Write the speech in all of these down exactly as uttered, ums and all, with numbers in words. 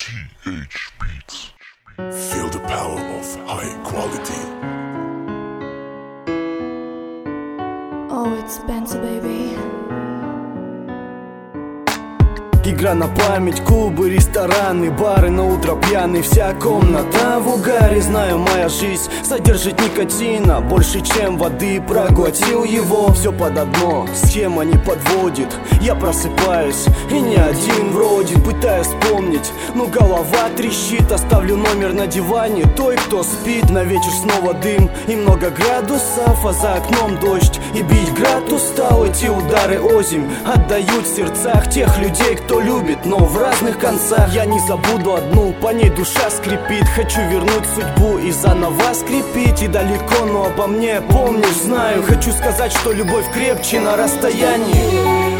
ти эйч Beats. Feel the power of high quality. Oh, it's Benzi, baby. Игра на память, клубы, рестораны, бары, на утро пьяный, вся комната в угаре. Знаю, моя жизнь содержит никотина больше, чем воды, проглотил его. Все под одно, схема не подводит. Я просыпаюсь, и не один вроде. Пытаюсь вспомнить, но голова трещит. Оставлю номер на диване той, кто спит. На вечер снова дым и много градусов, а за окном дождь. И бить град устал, эти удары озимь отдают в сердцах тех людей, кто любит, но в разных концах. Я не забуду одну, по ней душа скрипит. Хочу вернуть судьбу и заново скрипить. И далеко, но обо мне помнишь, знаю. Хочу сказать, что любовь крепче на расстоянии.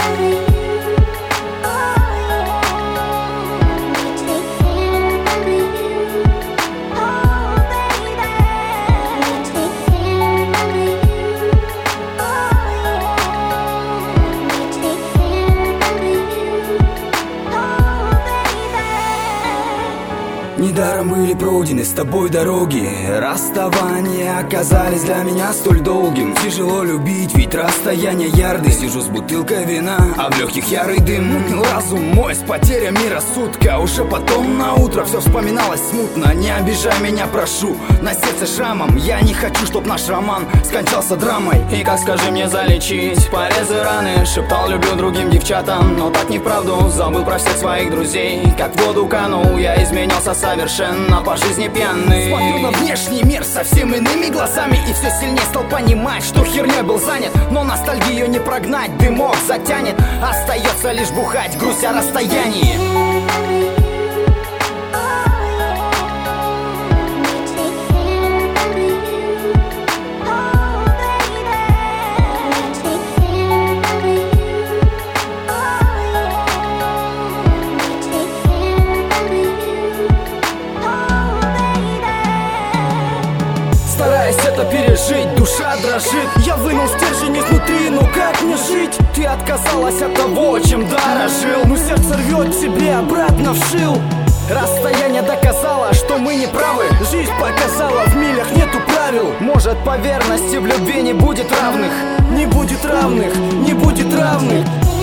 Недаром были пройдены с тобой дороги. Расставания оказались для меня столь долгим. Тяжело любить, ведь расстояние ярды. Сижу с бутылкой вина, а в легких ярый дым. Унил разум мой с потерями рассудка. Уже потом на утро все вспоминалось смутно. Не обижай меня, прошу, на сердце шрамом. Я не хочу, чтоб наш роман скончался драмой. И как, скажи мне, залечить порезы, раны? Шептал, люблю другим девчатам, но так не вправду. Забыл про всех своих друзей, как в воду канул. Я изменялся совершенно по жизни пьяный. Смотрю на внешний мир совсем иными глазами, и все сильнее стал понимать, что херней был занят. Но ностальгию не прогнать, дымок затянет. Остается лишь бухать, грусть о расстоянии. Стараясь это пережить, душа дрожит. Я вынул стержень изнутри, ну как мне жить? Ты отказалась от того, чем дорожил. Ну сердце рвет тебе, обратно вшил. Расстояние доказало, что мы не правы. Жизнь показала, в милях нету правил. Может, по верности в любви не будет равных. Не будет равных, не будет равных.